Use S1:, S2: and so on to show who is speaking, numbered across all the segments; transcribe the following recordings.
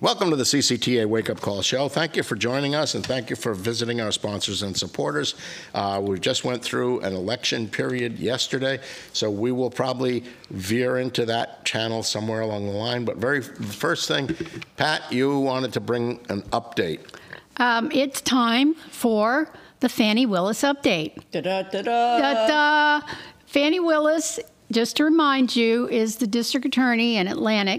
S1: Welcome to the CCTA Wake Up Call Show. Thank you for joining us, and thank you for visiting our sponsors and supporters. We just went through an election period yesterday, so we will probably veer into that channel somewhere along the line. But first thing, Pat, you wanted to bring an update.
S2: It's time for the Fani Willis update.
S3: Da-da-da-da.
S2: Fani Willis, just to remind you, is the district attorney in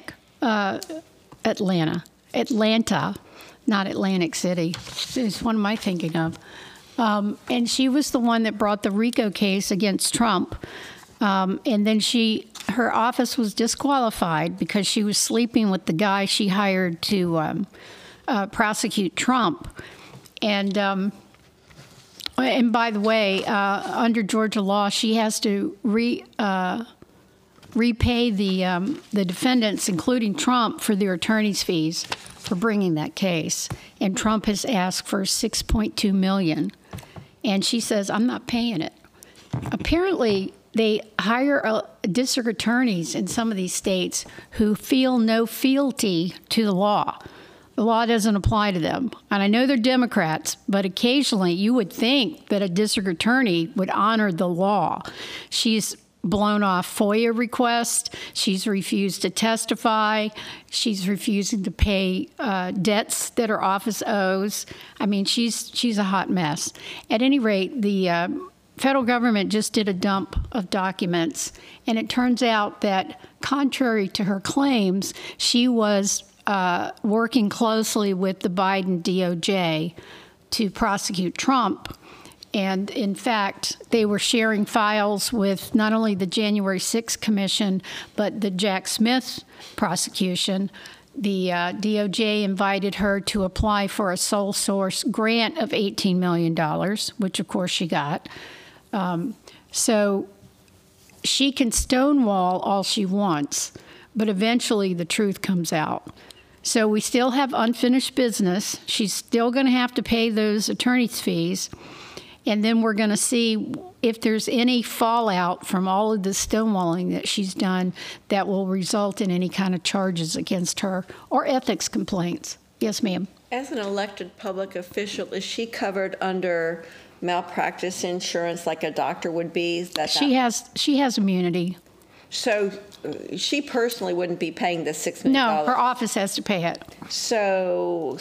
S2: Atlanta, not Atlantic City. It's one am I thinking of? And she was the one that brought the RICO case against Trump. And then her office was disqualified because she was sleeping with the guy she hired to prosecute Trump. And by the way, under Georgia law, she has to repay the defendants, including Trump, for their attorney's fees for bringing that case. And Trump has asked for $6.2 million. And she says, I'm not paying it. Apparently, they hire district attorneys in some of these states who feel no fealty to the law. The law doesn't apply to them. And I know they're Democrats, but occasionally you would think that a district attorney would honor the law. She's blown off FOIA requests. She's refused to testify. She's refusing to pay debts that her office owes. I mean, she's a hot mess. At any rate, the federal government just did a dump of documents, and it turns out that, contrary to her claims, she was working closely with the Biden DOJ to prosecute Trump. And in fact, they were sharing files with not only the January 6th Commission, but the Jack Smith prosecution. The DOJ invited her to apply for a sole source grant of $18 million, which of course she got. So she can stonewall all she wants, but eventually the truth comes out. So we still have unfinished business. She's still going to have to pay those attorney's fees. And then we're going to see if there's any fallout from all of the stonewalling that she's done that will result in any kind of charges against her or ethics complaints. Yes, ma'am.
S3: As an elected public official, is she covered under malpractice insurance like a doctor would be?
S2: She has immunity.
S3: So she personally wouldn't be paying the $6 million?
S2: No, her office has to pay it.
S3: So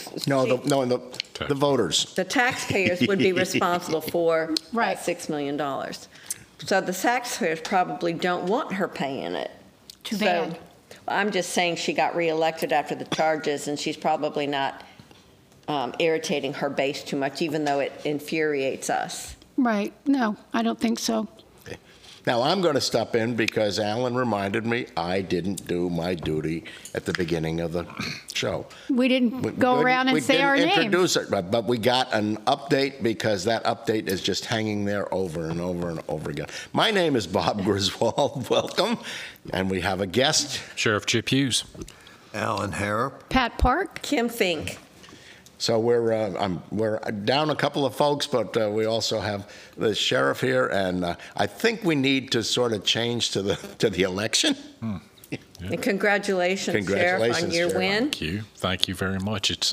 S1: The voters.
S3: The taxpayers would be responsible for
S2: right.
S3: that $6 million. So the taxpayers probably don't want her paying it.
S2: Too bad.
S3: I'm just saying she got reelected after the charges, and she's probably not irritating her base too much, even though it infuriates us.
S2: Right. No, I don't think so.
S1: Now, I'm going to step in because Alan reminded me I didn't do my duty at the beginning of the show.
S2: We didn't go around and say our name.
S1: We didn't introduce it, but we got an update because that update is just hanging there over and over and over again. My name is Bob Griswold. Welcome. And we have a guest.
S4: Sheriff Chip Hughes.
S5: Alan Harrop.
S2: Pat Park.
S3: Kim Fink.
S1: So we're down a couple of folks, but we also have the sheriff here, and I think we need to sort of change to the election.
S3: Yeah. And congratulations, Sheriff, on your win.
S4: Thank you very much. It's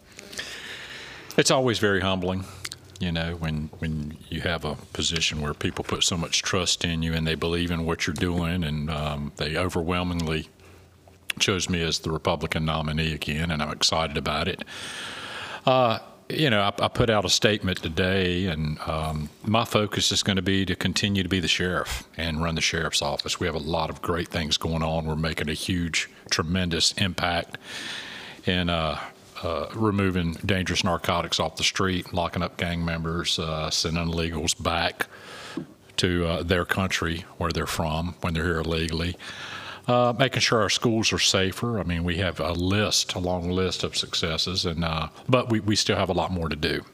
S4: always very humbling, you know, when you have a position where people put so much trust in you and they believe in what you're doing, and they overwhelmingly chose me as the Republican nominee again, and I'm excited about it. You know, I put out a statement today, and my focus is going to be to continue to be the sheriff and run the sheriff's office. We have a lot of great things going on. We're making a huge, tremendous impact in removing dangerous narcotics off the street, locking up gang members, sending illegals back to their country where they're from when they're here illegally. Making sure our schools are safer. I mean, we have a long list of successes, and but we still have a lot more to do.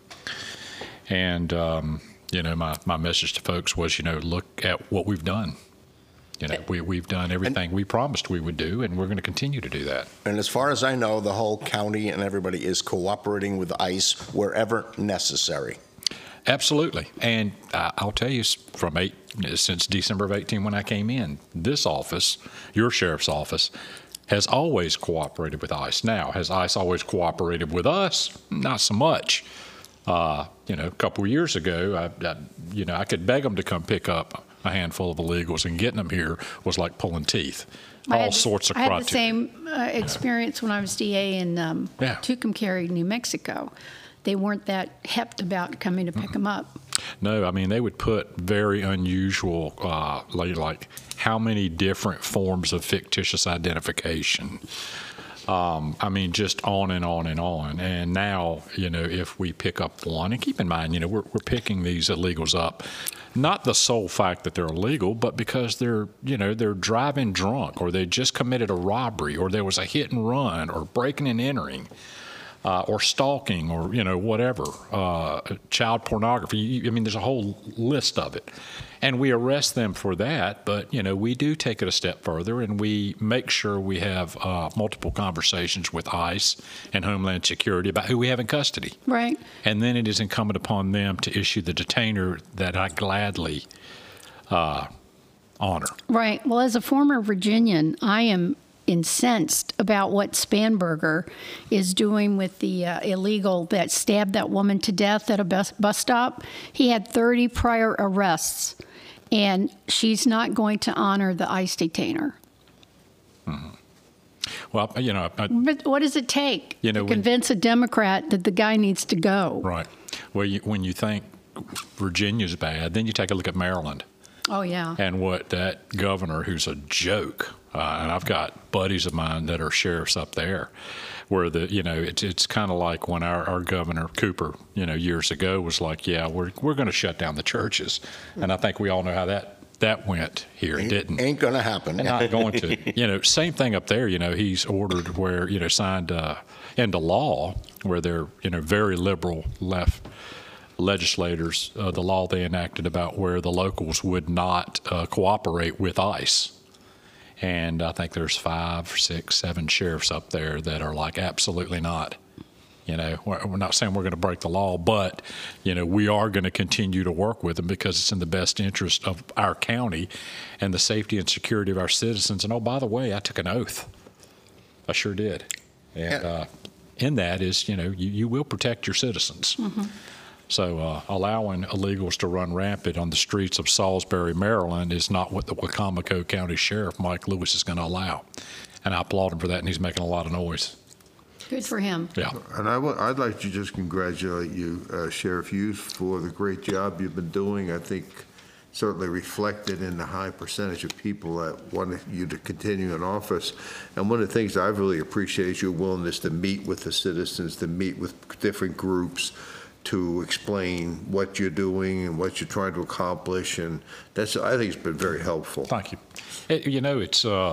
S4: And you know, my message to folks was, you know, look at what we've done. You know, we've done everything we promised we would do, and we're going to continue to do that.
S1: And as far as I know, the whole county and everybody is cooperating with ICE wherever necessary.
S4: Absolutely. And I'll tell you, since December of 18 when I came in, this office, your sheriff's office, has always cooperated with ICE. Now, has ICE always cooperated with us? Not so much. A couple of years ago, I could beg them to come pick up a handful of illegals, and getting them here was like pulling teeth. All sorts of criteria.
S2: I had the same experience when I was DA in Tucumcari, New Mexico. They weren't that hepped about coming to pick them up.
S4: No, I mean, they would put very unusual, like how many different forms of fictitious identification. I mean, just on and on and on. And now, if we pick up one, and keep in mind, we're picking these illegals up, not the sole fact that they're illegal, but because they're driving drunk, or they just committed a robbery, or there was a hit and run, or breaking and entering. Or stalking, or whatever, child pornography. I mean, there's a whole list of it, and we arrest them for that. But we do take it a step further, and we make sure we have multiple conversations with ICE and Homeland Security about who we have in custody.
S2: Right.
S4: And then it is incumbent upon them to issue the detainer that I gladly honor.
S2: Right. Well, as a former Virginian, I am incensed about what Spanberger is doing with the illegal that stabbed that woman to death at a bus stop. He had 30 prior arrests, and she's not going to honor the ICE detainer.
S4: Mm-hmm. Well,
S2: but what does it take to convince a Democrat that the guy needs to go?
S4: Right. Well, when you think Virginia's bad, then you take a look at Maryland.
S2: Oh, yeah.
S4: And what that governor, who's a joke, and I've got buddies of mine that are sheriffs up there, where it's kind of like when our governor Cooper, years ago was like, yeah, we're going to shut down the churches, and I think we all know how that went here. It didn't.
S1: Ain't going to happen.
S4: Not going to. Same thing up there. He's ordered where signed into law where they're very liberal left legislators, the law they enacted about where the locals would not cooperate with ICE. And I think there's 5, 6, 7 sheriffs up there that are like, absolutely not. We're not saying we're going to break the law, but, we are going to continue to work with them because it's in the best interest of our county and the safety and security of our citizens. And, oh, by the way, I took an oath. I sure did. And in that is, you will protect your citizens. Mm-hmm. So allowing illegals to run rampant on the streets of Salisbury, Maryland is not what the Wicomico County Sheriff, Mike Lewis, is going to allow. And I applaud him for that, and he's making a lot of noise.
S2: Good for him.
S4: Yeah.
S5: And I'd like to just congratulate you, Sheriff Hughes, for the great job you've been doing. I think certainly reflected in the high percentage of people that want you to continue in office. And one of the things I've really appreciated is your willingness to meet with the citizens, to meet with different groups, to explain what you're doing and what you're trying to accomplish, and I think it's been very helpful.
S4: Thank you. It's a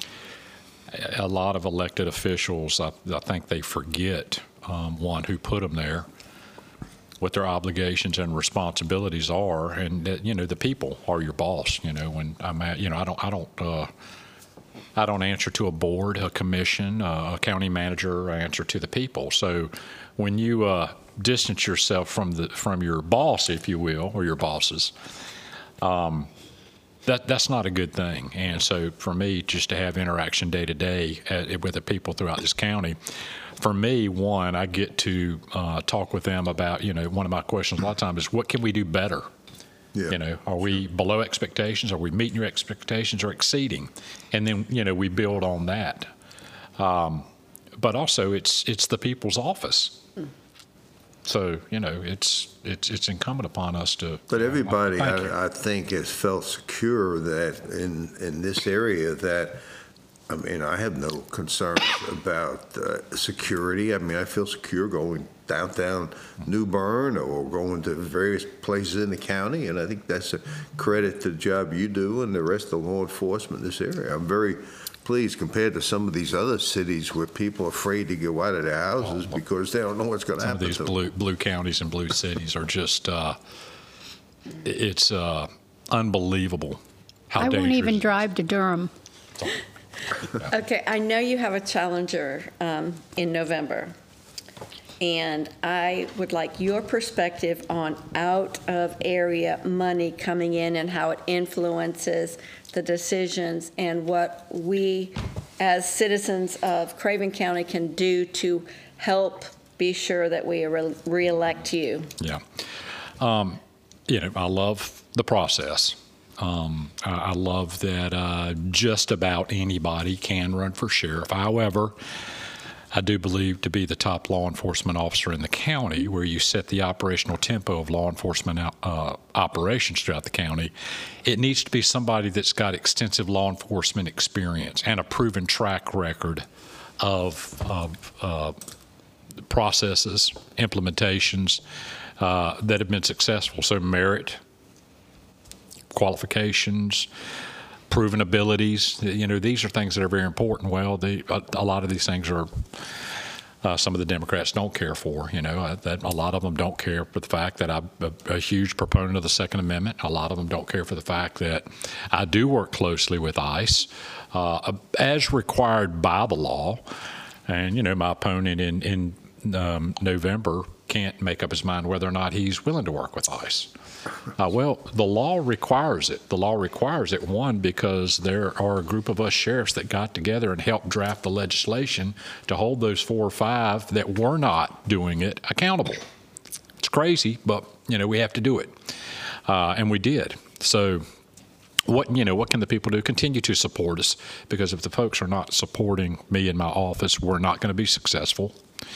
S4: lot of elected officials, I think they forget, one, who put them there, what their obligations and responsibilities are, and that, the people are your boss. When I'm at, I don't answer to a board, a commission, a county manager. I answer to the people. So when you distance yourself from your boss, if you will, or your bosses, that's not a good thing. And so for me, just to have interaction day to day with the people throughout this county, for me, one, I get to talk with them about, one of my questions a lot of times is, what can we do better? Yeah. Are we below expectations? Are we meeting your expectations or exceeding? And then, we build on that. But also, it's the people's office. So, it's incumbent upon us to.
S5: But everybody, I think, has felt secure that in this area that, I have no concerns about security. I feel secure going downtown New Bern or going to various places in the county, and I think that's a credit to the job you do and the rest of law enforcement in this area. I'm very pleased compared to some of these other cities where people are afraid to go out of their houses because they don't know what's going to happen.
S4: Some of these blue counties and blue cities are just, it's unbelievable how dangerous.
S2: I won't even drive to Durham.
S3: Okay, I know you have a challenger in November, and I would like your perspective on out-of-area money coming in and how it influences the decisions and what we as citizens of Craven County can do to help be sure that we re-elect you?
S4: Yeah. I love the process. I love that just about anybody can run for sheriff. However, I do believe to be the top law enforcement officer in the county, where you set the operational tempo of law enforcement operations throughout the county, it needs to be somebody that's got extensive law enforcement experience and a proven track record of processes, implementations that have been successful. So merit, qualifications, proven abilities, these are things that are very important. Well, a lot of these things are some of the Democrats don't care for. That a lot of them don't care for the fact that I'm a huge proponent of the Second Amendment. A lot of them don't care for the fact that I do work closely with ICE as required by the law. And, my opponent in November can't make up his mind whether or not he's willing to work with ICE. Well, the law requires it. The law requires it, one, because there are a group of us sheriffs that got together and helped draft the legislation to hold those 4 or 5 that were not doing it accountable. It's crazy, but, we have to do it. And we did. So what can the people do? Continue to support us, because if the folks are not supporting me in my office, we're not going to be successful.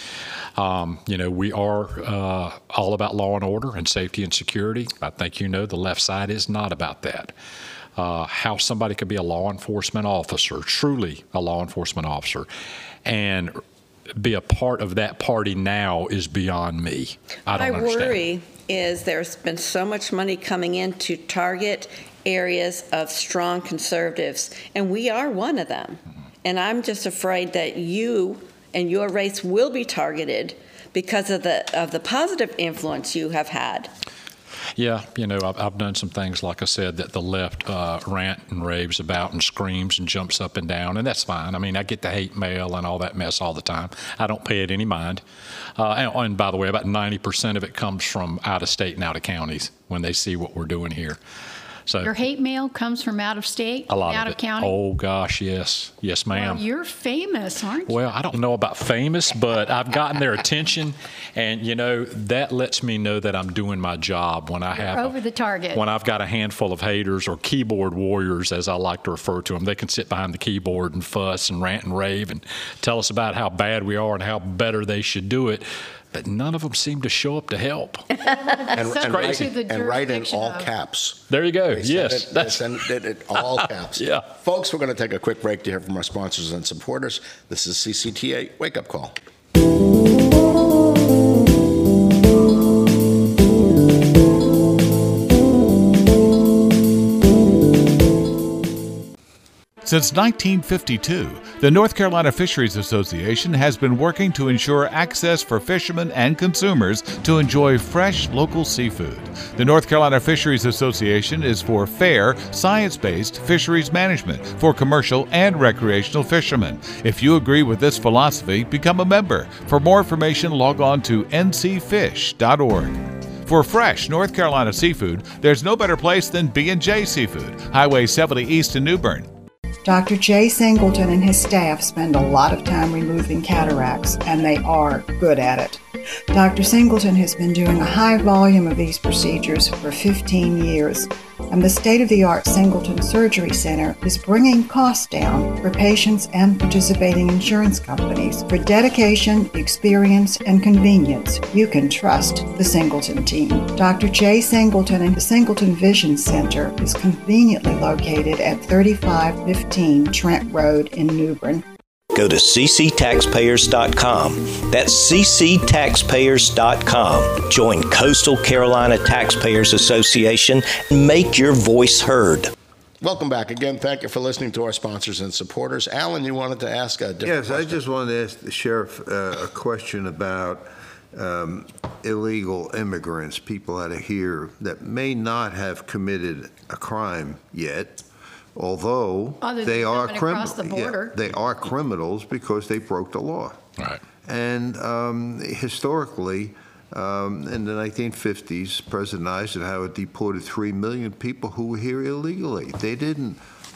S4: We are all about law and order and safety and security. I think the left side is not about that. How somebody could be a law enforcement officer, truly a law enforcement officer, and be a part of that party now is beyond me. I don't understand.
S3: My worry is there's been so much money coming in to target areas of strong conservatives, and we are one of them. And I'm just afraid that you and your race will be targeted because of the positive influence you have had.
S4: Yeah, I've done some things, like I said, that the left rant and raves about and screams and jumps up and down, and that's fine. I mean, I get the hate mail and all that mess all the time. I don't pay it any mind. And by the way, about 90% of it comes from out of state and out of counties when they see what we're doing here. So
S2: Your hate mail comes from out of state,
S4: a lot
S2: out
S4: of
S2: of county?
S4: Oh, gosh, yes. Yes, ma'am.
S2: Well, you're famous, aren't you?
S4: Well, I don't know about famous, but I've gotten their attention, and, that lets me know that I'm doing my job when I have
S2: over the target.
S4: When I've got a handful of haters, or keyboard warriors, as I like to refer to them. They can sit behind the keyboard and fuss and rant and rave and tell us about how bad we are and how better they should do it. But none of them seem to show up to help.
S1: And write in all
S2: of-
S1: caps.
S4: There you go.
S1: They
S4: Yes.
S1: send it in all caps.
S4: Yeah.
S1: Folks, we're going to take a quick break to hear from our sponsors and supporters. This is CCTA Wake Up Call.
S6: Since 1952, the North Carolina Fisheries Association has been working to ensure access for fishermen and consumers to enjoy fresh local seafood. The North Carolina Fisheries Association is for fair, science-based fisheries management for commercial and recreational fishermen. If you agree with this philosophy, become a member. For more information, log on to ncfish.org. For fresh North Carolina seafood, there's no better place than B&J Seafood, Highway 70 East in New Bern.
S7: Dr. Jay Singleton and his staff spend a lot of time removing cataracts, and they are good at it. Dr. Singleton has been doing a high volume of these procedures for 15 years, and the state-of-the-art Singleton Surgery Center is bringing costs down for patients and participating insurance companies. For dedication, experience, and convenience, you can trust the Singleton team. Dr. Jay Singleton and the Singleton Vision Center is conveniently located at 3515 Trent Road in New Bern.
S8: Go to cctaxpayers.com. That's cctaxpayers.com. Join Coastal Carolina Taxpayers Association and make your voice heard.
S1: Welcome back again. Thank you for listening to our sponsors and supporters. Alan, you wanted to ask a different question.
S5: I just wanted to ask the sheriff a question about illegal immigrants, people out of here that may not have committed a crime yet, although they are criminals. They are criminals because they broke the law.
S4: Right.
S5: And historically, in the 1950s, President Eisenhower deported 3 million people who were here illegally. They didn't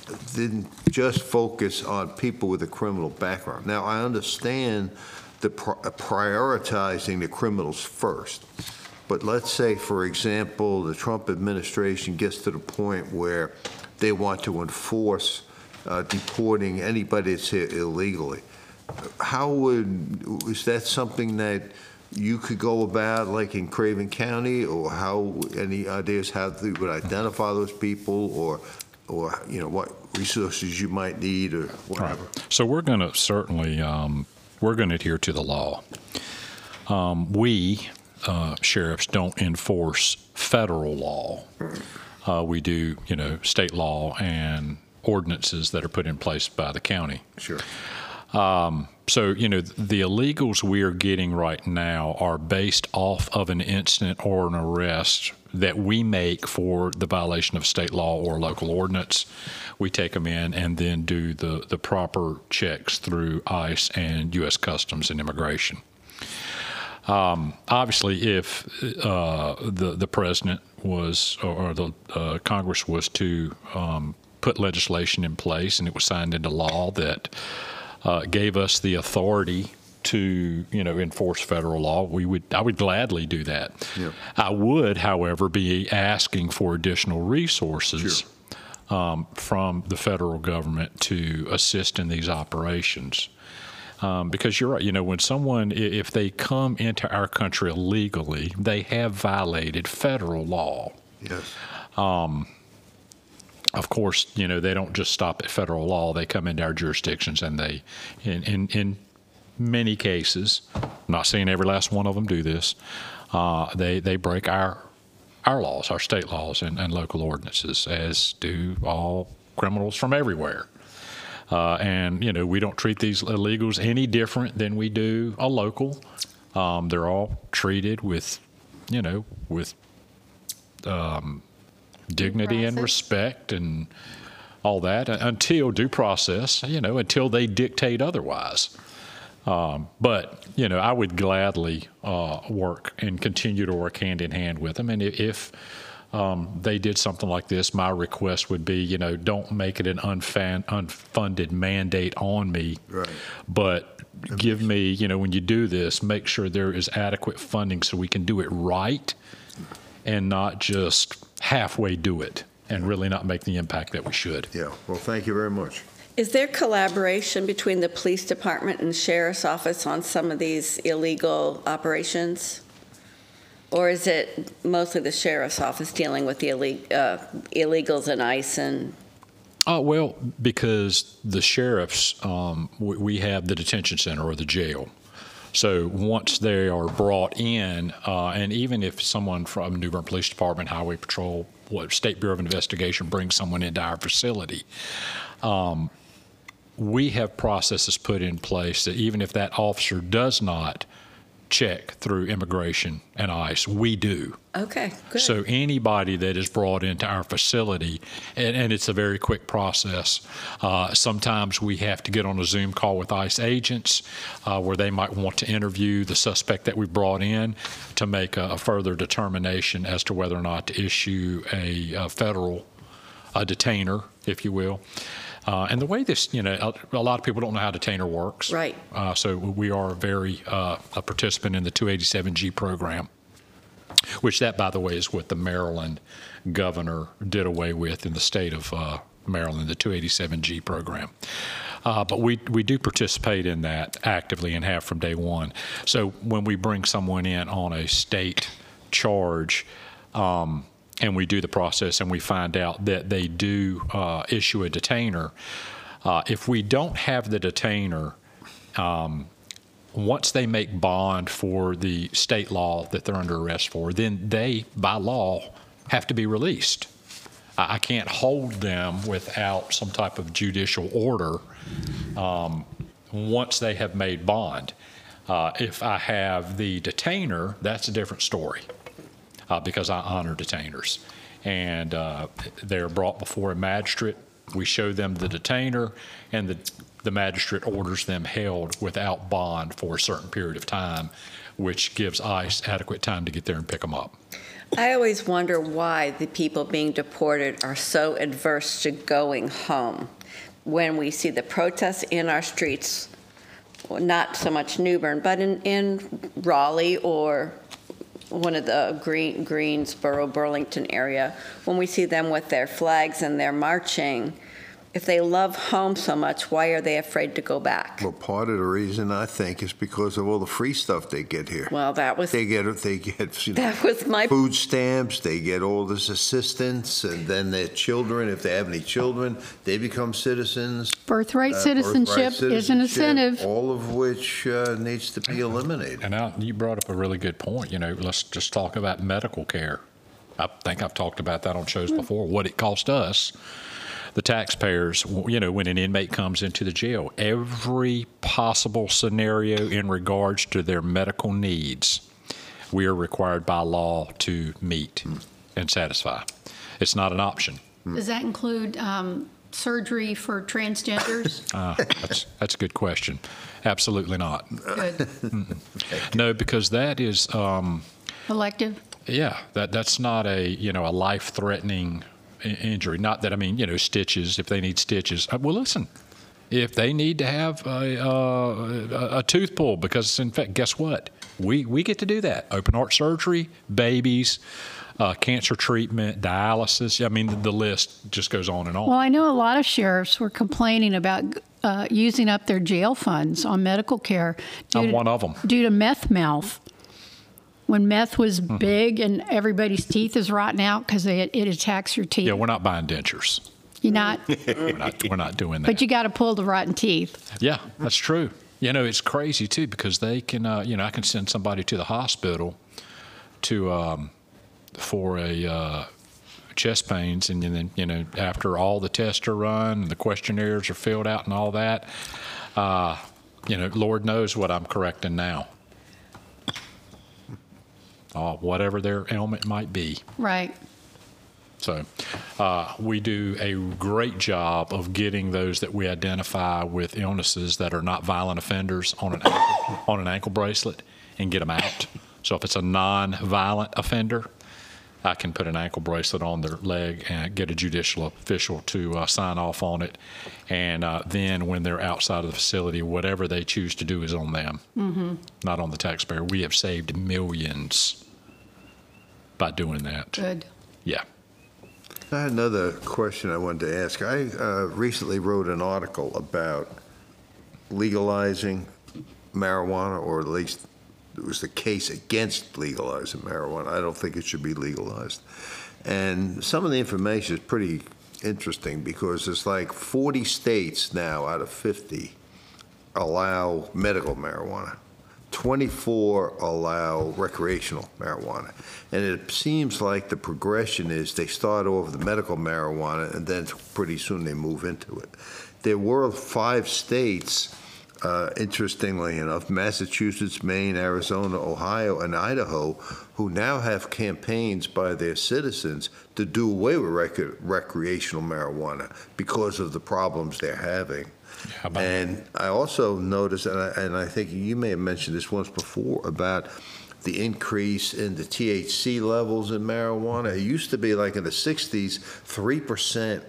S5: didn't just focus on people with a criminal background. Now, I understand the prioritizing the criminals first, but let's say, for example, the Trump administration gets to the point where they want to enforce deporting anybody that's here illegally. Is that something that you could go about, like in Craven County, or any ideas how they would identify those people, or what resources you might need, or whatever?
S4: Right. So we're going to certainly we're going to adhere to the law. We sheriffs don't enforce federal law. We do, state law and ordinances that are put in place by the county.
S5: Sure.
S4: So, the illegals we are getting right now are based off of an incident or an arrest that we make for the violation of state law or local ordinance. We take them in and then do the proper checks through ICE and U.S. Customs and Immigration. Obviously, if the president was, or the Congress was to put legislation in place and it was signed into law that gave us the authority to, enforce federal law, I would gladly do that.
S5: Yeah.
S4: I would, however, be asking for additional resources from the federal government to assist in these operations. Because you're right, when someone, if they come into our country illegally, they have violated federal law.
S5: Yes.
S4: Of course, they don't just stop at federal law. They come into our jurisdictions and they, in many cases, I'm not saying every last one of them do this, they break our laws, our state laws and local ordinances, as do all criminals from everywhere. And we don't treat these illegals any different than we do a local. They're all treated with dignity and respect and all that until due process, until they dictate otherwise. But I would gladly work and continue to work hand in hand with them. And if they did something like this, my request would be, don't make it an unfunded mandate on me.
S5: Right.
S4: But give me, when you do this, make sure there is adequate funding so we can do it right and not just halfway do it and really not make the impact that we should.
S5: Yeah. Well, thank you very much.
S3: Is there collaboration between the police department and the sheriff's office on some of these illegal operations? Or is it mostly the sheriff's office dealing with the illegals and ICE and?
S4: Well, because the sheriffs, we have the detention center or the jail. So once they are brought in, and even if someone from New Bern Police Department, Highway Patrol, State Bureau of Investigation brings someone into our facility, we have processes put in place that even if that officer does not check through immigration and ICE, we do.
S3: Okay, good.
S4: So anybody that is brought into our facility, and it's a very quick process. Sometimes we have to get on a Zoom call with ICE agents where they might want to interview the suspect that we brought in to make a further determination as to whether or not to issue a federal detainer, if you will. And the way this, a lot of people don't know how detainer works.
S3: Right.
S4: So we are a participant in the 287G program, which that, by the way, is what the Maryland governor did away with in the state of Maryland, the 287G program. But we do participate in that actively and have from day one. So when we bring someone in on a state charge, and we do the process and we find out that they do issue a detainer, if we don't have the detainer, once they make bond for the state law that they're under arrest for, then they, by law, have to be released. I can't hold them without some type of judicial order once they have made bond. If I have the detainer, that's a different story. Because I honor detainers. And they're brought before a magistrate. We show them the detainer, and the magistrate orders them held without bond for a certain period of time, which gives ICE adequate time to get there and pick them up.
S3: I always wonder why the people being deported are so adverse to going home when we see the protests in our streets, well, not so much New Bern, but in Raleigh or one of the Greensboro, Burlington area, when we see them with their flags and they're marching. If they love home so much, why are they afraid to go back?
S5: Well, part of the reason, I think, is because of all the free stuff they get here.
S3: Well, that was
S5: They get
S3: that was my
S5: food stamps, they get all this assistance, and then their children, if they have any children, they become citizens.
S2: Birthright citizenship is an incentive.
S5: All of which needs to be eliminated.
S4: And now you brought up a really good point. Let's just talk about medical care. I think I've talked about that on shows before, what it cost us, the taxpayers, when an inmate comes into the jail. Every possible scenario in regards to their medical needs, we are required by law to meet and satisfy. It's not an option.
S2: Does that include surgery for transgenders?
S4: That's a good question. Absolutely not.
S2: Good.
S4: No, because that is,
S2: Elective?
S4: yeah, that's not a life-threatening injury. Not that, stitches, if they need stitches. Well, listen, if they need to have a tooth pulled because it's infected, guess what? We get to do that. Open heart surgery, babies, cancer treatment, dialysis. The list just goes on and on.
S2: Well, I know a lot of sheriffs were complaining about using up their jail funds on medical care.
S4: I'm one of them.
S2: Due to meth mouth. When meth was big and everybody's teeth is rotting out because it attacks your teeth.
S4: Yeah, we're not buying dentures.
S2: You're not?
S4: We're not doing that.
S2: But you got to pull the rotten teeth.
S4: Yeah, that's true. It's crazy too because they can, I can send somebody to the hospital for a chest pains, and then after all the tests are run, and the questionnaires are filled out, and all that, Lord knows what I'm correcting now. Whatever their ailment might be.
S2: Right.
S4: So we do a great job of getting those that we identify with illnesses that are not violent offenders on an ankle bracelet and get them out. So if it's a non-violent offender, I can put an ankle bracelet on their leg and get a judicial official to sign off on it. And then when they're outside of the facility, whatever they choose to do is on them, not on the taxpayer. We have saved millions by doing that.
S2: Good.
S4: Yeah.
S5: I had another question I wanted to ask. I recently wrote an article about legalizing marijuana, or at least it was the case against legalizing marijuana. I don't think it should be legalized. And some of the information is pretty interesting because it's like 40 states now out of 50 allow medical marijuana. 24 allow recreational marijuana. And it seems like the progression is they start off with the medical marijuana and then pretty soon they move into it. There were 5 states, interestingly enough, Massachusetts, Maine, Arizona, Ohio, and Idaho, who now have campaigns by their citizens to do away with recreational marijuana because of the problems they're having. And I also noticed, and I think you may have mentioned this once before, about the increase in the THC levels in marijuana. It used to be like in the 60s, 3%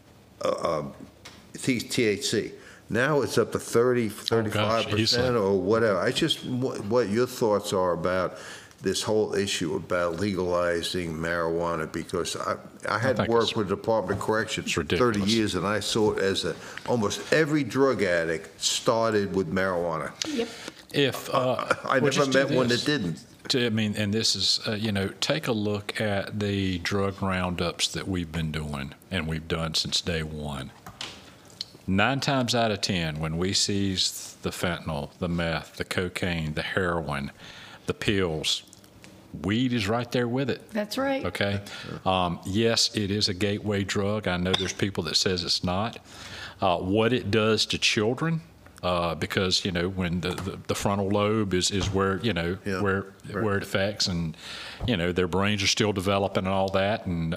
S5: THC. Now it's up to 30, 35% or whatever. I just, what your thoughts are about this whole issue about legalizing marijuana, because I had worked with the Department of Corrections for 30 years, and I saw it as almost every drug addict started with marijuana.
S2: Yep.
S5: I never met one that didn't.
S4: And this is, take a look at the drug roundups that we've been doing, and we've done since day one. 9 times out of 10, when we seize the fentanyl, the meth, the cocaine, the heroin, the pills, weed is right there with it.
S2: That's right.
S4: Okay. Yes, it is a gateway drug. I know there's people that says it's not. What it does to children, because when the frontal lobe is where where it affects, and their brains are still developing and all that, and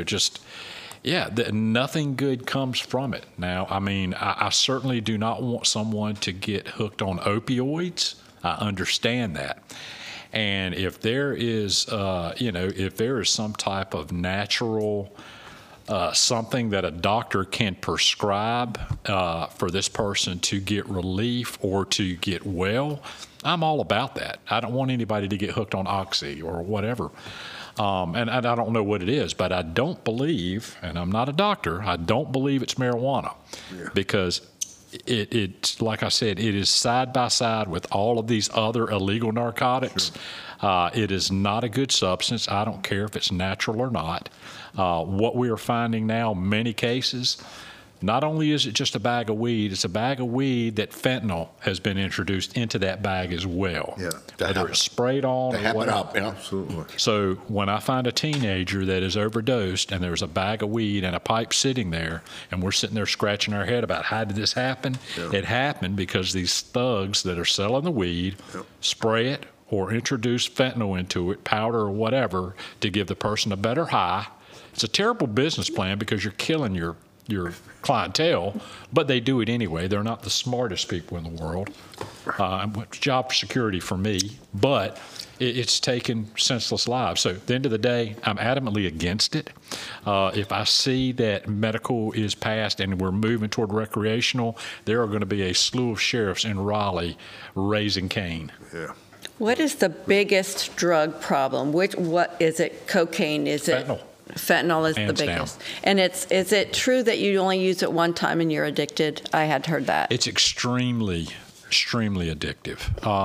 S4: nothing good comes from it. Now, I certainly do not want someone to get hooked on opioids. I understand that. And if there is, if there is some type of natural something that a doctor can prescribe for this person to get relief or to get well, I'm all about that. I don't want anybody to get hooked on Oxy or whatever. And I don't know what it is, but I don't believe, and I'm not a doctor, I don't believe it's marijuana, because it, like I said, it is side by side with all of these other illegal narcotics. It is not a good substance. I don't care if it's natural or not. What we are finding now, many cases, not only is it just a bag of weed, it's a bag of weed that fentanyl has been introduced into that bag as well.
S5: Yeah,
S4: whether it's sprayed on or whatever.
S5: Absolutely.
S4: So when I find a teenager that is overdosed and there's a bag of weed and a pipe sitting there, and we're sitting there scratching our head about how did this happen, it happened because these thugs that are selling the weed spray it or introduce fentanyl into it, powder or whatever, to give the person a better high. It's a terrible business plan because you're killing your clientele, but they do it anyway. They're not the smartest people in the world. Job security for me, but it's taken senseless lives. So at the end of the day, I'm adamantly against it. If I see that medical is passed and we're moving toward recreational, there are going to be a slew of sheriffs in Raleigh raising Cain.
S5: Yeah.
S3: What is the biggest drug problem? What is it? Cocaine? Is it?
S4: Fentanyl.
S3: Fentanyl is
S4: Hands
S3: the biggest. And is it true that you only use it one time and you're addicted? I had heard that.
S4: It's extremely addictive.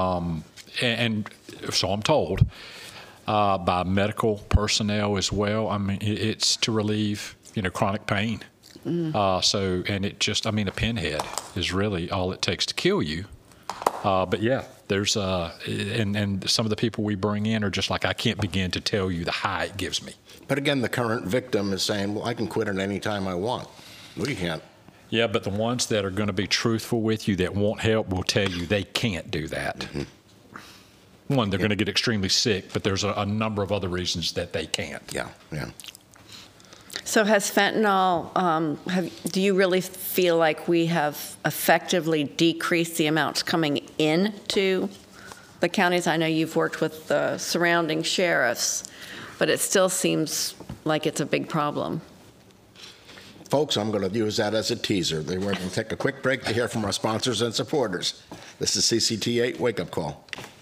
S4: And so I'm told by medical personnel as well. I mean, it's to relieve, chronic pain. So, and it just, a pinhead is really all it takes to kill you. But yeah, there's, and some of the people we bring in are just like, I can't begin to tell you the high it gives me.
S1: But again, the current victim is saying, well, I can quit at any time I want. We can't.
S4: Yeah, but the ones that are going to be truthful with you that want help will tell you they can't do that. Mm-hmm. One, they're going to get extremely sick, but there's a number of other reasons that they can't.
S1: Yeah.
S3: So has fentanyl, do you really feel like we have effectively decreased the amounts coming into the counties? I know you've worked with the surrounding sheriffs, but it still seems like it's a big problem.
S1: Folks, I'm going to use that as a teaser. We're going to take a quick break to hear from our sponsors and supporters. This is CCT8 Wake Up Call.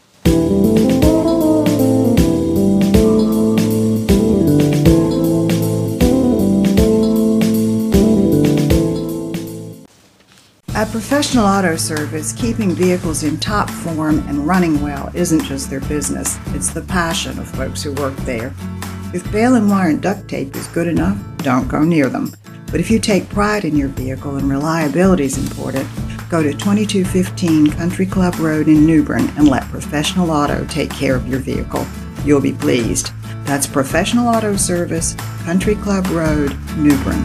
S7: At Professional Auto Service, keeping vehicles in top form and running well isn't just their business, it's the passion of folks who work there. If bail and wire and duct tape is good enough, don't go near them. But if you take pride in your vehicle and reliability is important, go to 2215 Country Club Road in New Bern and let Professional Auto take care of your vehicle. You'll be pleased. That's Professional Auto Service, Country Club Road, New Bern.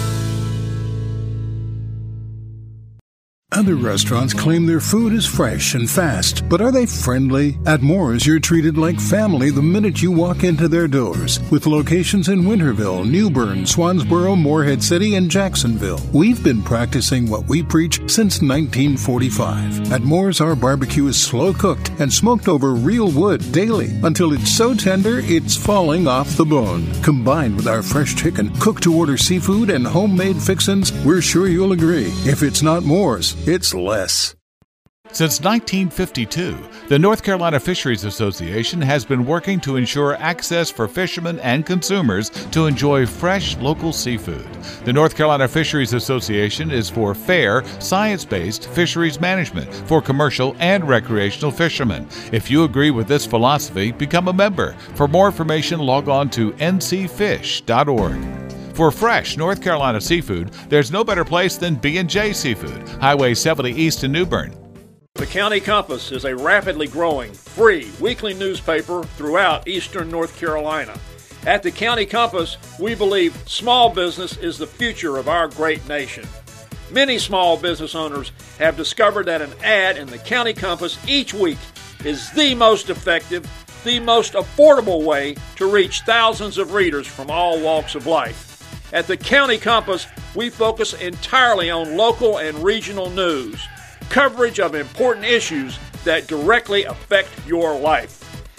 S9: Other restaurants claim their food is fresh and fast, but are they friendly? At Moore's, you're treated like family the minute you walk into their doors. With locations in Winterville, New Bern, Swansboro, Morehead City, and Jacksonville. We've been practicing what we preach since 1945. At Moore's, our barbecue is slow-cooked and smoked over real wood daily until it's so tender it's falling off the bone. Combined with our fresh chicken, cooked-to-order seafood, and homemade fixins, we're sure you'll agree. If it's not Moore's, it's less.
S6: Since 1952, the North Carolina Fisheries Association has been working to ensure access for fishermen and consumers to enjoy fresh local seafood. The North Carolina Fisheries Association is for fair, science-based fisheries management for commercial and recreational fishermen. If you agree with this philosophy, become a member. For more information, log on to ncfish.org. For fresh North Carolina seafood, there's no better place than B&J Seafood, Highway 70 East in New Bern.
S10: The County Compass is a rapidly growing, free weekly newspaper throughout eastern North Carolina. At the County Compass, we believe small business is the future of our great nation. Many small business owners have discovered that an ad in the County Compass each week is the most effective, the most affordable way to reach thousands of readers from all walks of life. At the County Compass, we focus entirely on local and regional news, coverage of important issues that directly affect your life.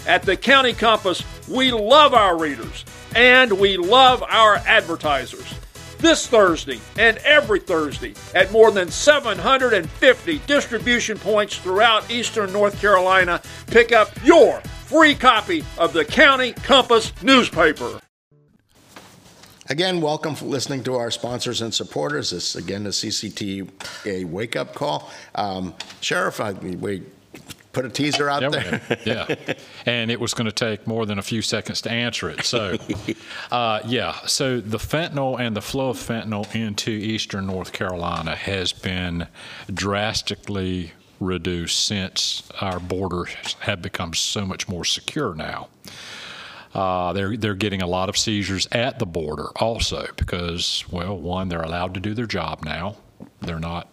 S10: At the County Compass, we love our readers and we love our advertisers. This Thursday and every Thursday at more than 750 distribution points throughout eastern North Carolina, pick up your free copy of the County Compass newspaper.
S1: Again, welcome for listening to our sponsors and supporters. This, again, the CCTA wake-up call. Sheriff, we put a teaser out there.
S4: Yeah, and it was going to take more than a few seconds to answer it. So, so the fentanyl and the flow of fentanyl into eastern North Carolina has been drastically reduced since our borders have become so much more secure now. They're getting a lot of seizures at the border also because, well, one, they're allowed to do their job now. They're not,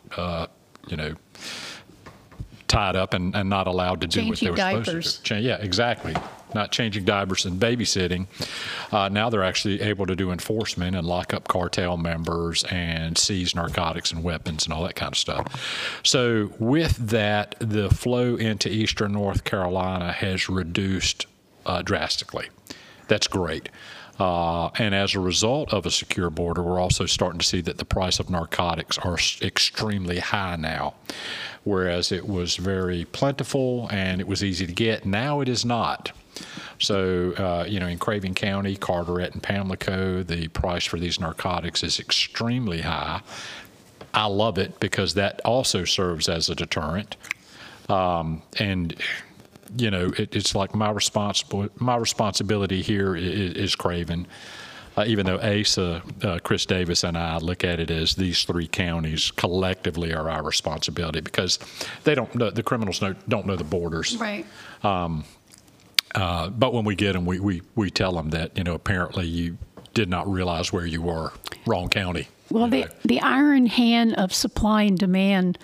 S4: tied up and not allowed to do what they were supposed to do. Yeah, exactly. Not changing diapers and babysitting. Now they're actually able to do enforcement and lock up cartel members and seize narcotics and weapons and all that kind of stuff. So with that, the flow into eastern North Carolina has reduced drastically. That's great. And as a result of a secure border, we're also starting to see that the price of narcotics are extremely high now. Whereas it was very plentiful and it was easy to get, now it is not. So, in Craven County, Carteret and Pamlico, the price for these narcotics is extremely high. I love it because that also serves as a deterrent. It's like my responsibility here is Craven. Even though Asa, Chris Davis, and I look at it as these three counties collectively are our responsibility because they don't know, the criminals don't know the borders.
S2: Right.
S4: But when we get them, we tell them that, apparently you did not realize where you were, wrong county.
S2: Well, the iron hand of supply and demand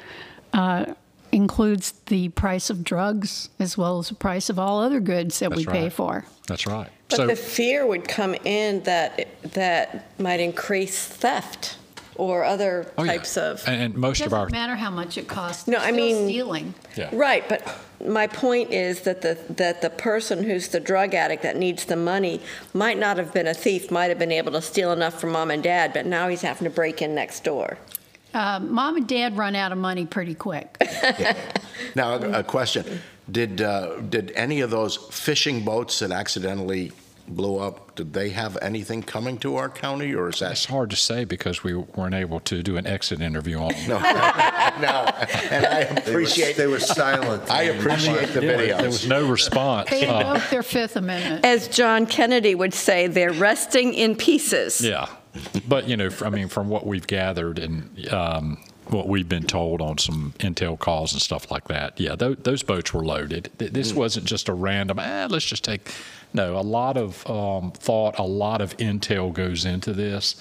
S2: includes the price of drugs as well as the price of all other goods that we pay for.
S4: That's right.
S3: But the fear would come in that might increase theft or other types of.
S4: And most of our.
S2: It doesn't matter how much it costs.
S3: No, I mean
S2: stealing.
S4: Yeah.
S3: Right, but my point is that the person who's the drug addict that needs the money might not have been a thief, might have been able to steal enough from mom and dad, but now he's having to break in next door.
S2: Mom and dad run out of money pretty quick.
S1: Now, a question. Did any of those fishing boats that accidentally blew up, did they have anything coming to our county, or is that?
S4: It's hard to say because we weren't able to do an exit interview on them.
S1: No, and I appreciate.
S5: They were silent.
S1: I appreciate the video.
S4: There was no response.
S2: They invoked their Fifth Amendment.
S3: As John Kennedy would say, they're resting in pieces.
S4: Yeah, but from what we've gathered and what we've been told on some intel calls and stuff like that, yeah, those boats were loaded. This wasn't just a random. Let's just take. No, a lot of thought, a lot of intel goes into this.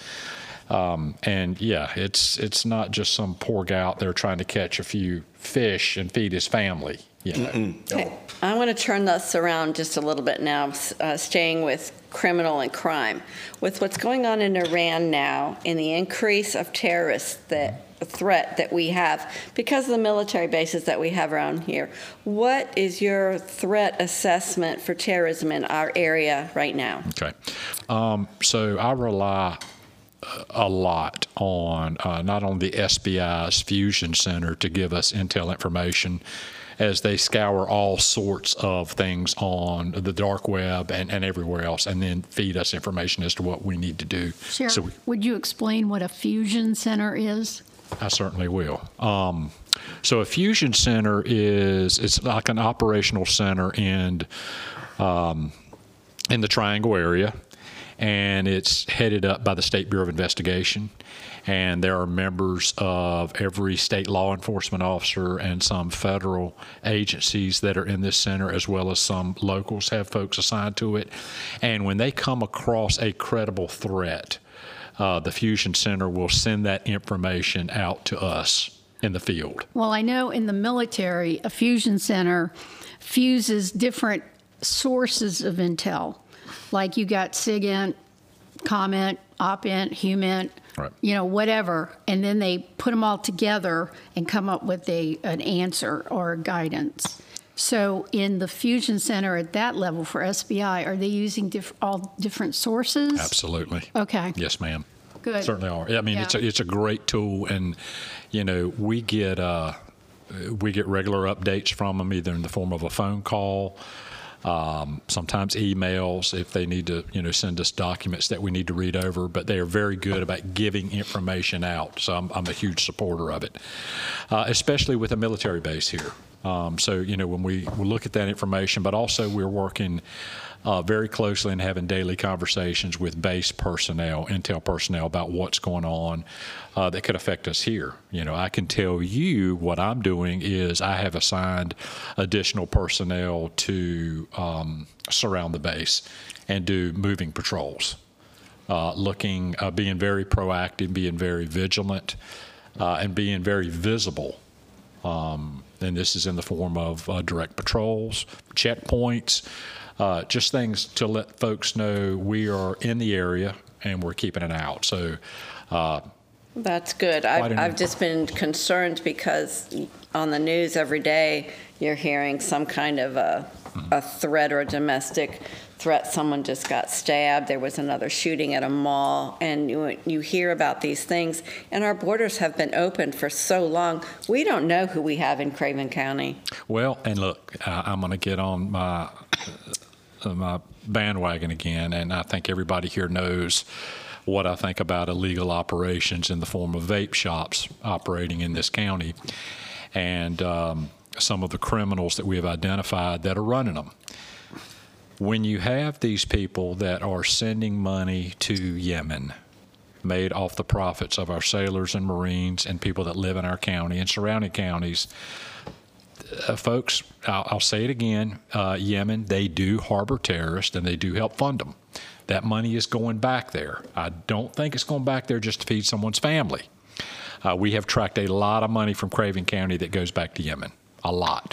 S4: And yeah, it's not just some poor guy out there trying to catch a few fish and feed his family.
S3: Okay. I want to turn this around just a little bit now, staying with criminal and crime. With what's going on in Iran now and the increase of terrorists, threat that we have because of the military bases that we have around here, what is your threat assessment for terrorism in our area right now?
S4: Okay. So I rely a lot on not only the SBI's Fusion Center to give us intel information as they scour all sorts of things on the dark web and everywhere else, and then feed us information as to what we need to do.
S2: Sheriff, would you explain what a Fusion Center is?
S4: I certainly will. So a Fusion Center it's like an operational center in the Triangle area, and it's headed up by the State Bureau of Investigation. And there are members of every state law enforcement officer and some federal agencies that are in this center, as well as some locals have folks assigned to it. And when they come across a credible threat, the Fusion Center will send that information out to us in the field.
S2: Well, I know in the military, a Fusion Center fuses different sources of intel. Like you got SIGINT, COMINT, OPINT, HUMINT,
S4: right.
S2: Whatever, and then they put them all together and come up with an answer or guidance. So in the fusion center at that level for SBI, are they using all different sources?
S4: Absolutely.
S2: Okay.
S4: Yes, ma'am.
S2: Good.
S4: Certainly are. I mean,
S2: Yeah.
S4: it's a great tool, and we get regular updates from them, either in the form of a phone call, sometimes emails if they need to send us documents that we need to read over. But they are very good about giving information out. So I'm a huge supporter of it, especially with a military base here. So when we look at that information, but also we're working very closely and having daily conversations with base personnel, intel personnel, about what's going on that could affect us here. I can tell you what I'm doing is I have assigned additional personnel to surround the base and do moving patrols, being very proactive, being very vigilant, and being very visible. And this is in the form of direct patrols, checkpoints, just things to let folks know we are in the area and we're keeping an eye out. So
S3: that's good. I've just been concerned because on the news every day you're hearing some kind of a threat or a domestic threat. Someone just got stabbed. There was another shooting at a mall. And you hear about these things. And our borders have been open for so long. We don't know who we have in Craven County.
S4: Well, and look, I'm going to get on my bandwagon again. And I think everybody here knows what I think about illegal operations in the form of vape shops operating in this county. And some of the criminals that we have identified that are running them. When you have these people that are sending money to Yemen, made off the profits of our sailors and Marines and people that live in our county and surrounding counties, folks, I'll say it again, Yemen, they do harbor terrorists and they do help fund them. That money is going back there. I don't think it's going back there just to feed someone's family. We have tracked a lot of money from Craven County that goes back to Yemen, a lot.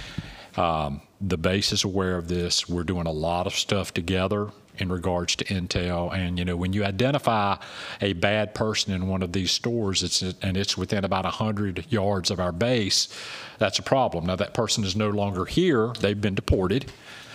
S4: The base is aware of this. We're doing a lot of stuff together in regards to intel. And, when you identify a bad person in one of these stores, it's within about 100 yards of our base, that's a problem. Now, that person is no longer here. They've been deported.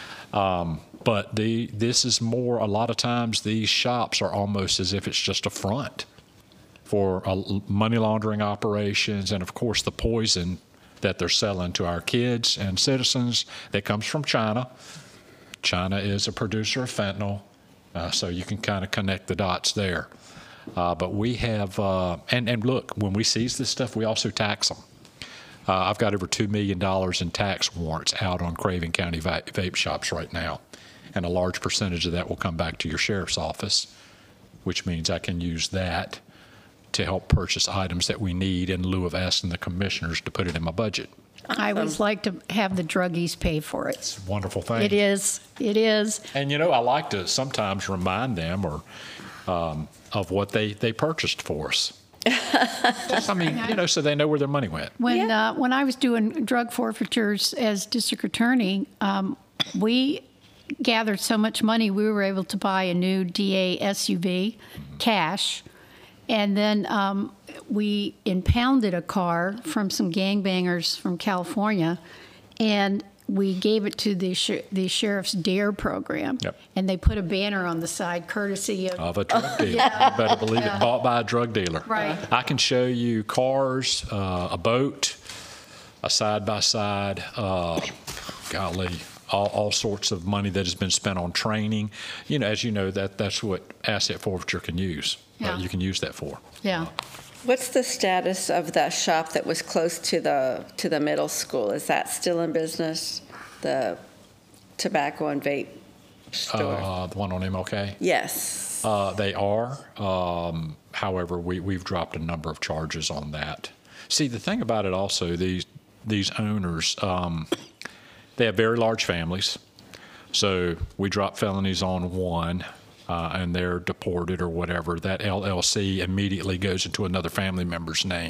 S4: But this is more, a lot of times these shops are almost as if it's just a front for money laundering operations and, of course, the poison that they're selling to our kids and citizens that comes from China. China is a producer of fentanyl, so you can kind of connect the dots there. But we have, and look, when we seize this stuff, we also tax them. I've got over $2 million in tax warrants out on Craven County vape shops right now, and a large percentage of that will come back to your sheriff's office, which means I can use that to help purchase items that we need in lieu of asking the commissioners to put it in my budget.
S2: I always like to have the druggies pay for it.
S4: It's a wonderful thing.
S2: It is. It is.
S4: And, I like to sometimes remind them of what they purchased for us. So they know where their money went.
S2: When I was doing drug forfeitures as district attorney, we gathered so much money, we were able to buy a new DA SUV, cash. And then we impounded a car from some gangbangers from California, and we gave it to the Sheriff's DARE program. Yep. And they put a banner on the side, courtesy
S4: of a drug dealer. Yeah. You better believe it, bought by a drug dealer.
S2: Right.
S4: I can show you cars, a boat, a side-by-side, all sorts of money that has been spent on training. As you know, that's what asset forfeiture can use.
S2: Yeah.
S4: You can use that for.
S2: Yeah.
S3: What's the status of that shop that was close to the middle school? Is that still in business? The tobacco and vape store?
S4: The one on MLK?
S3: Yes.
S4: They are. However, we've dropped a number of charges on that. See, the thing about it also, these owners, they have very large families. So we drop felonies on one, and they're deported or whatever. That LLC immediately goes into another family member's name.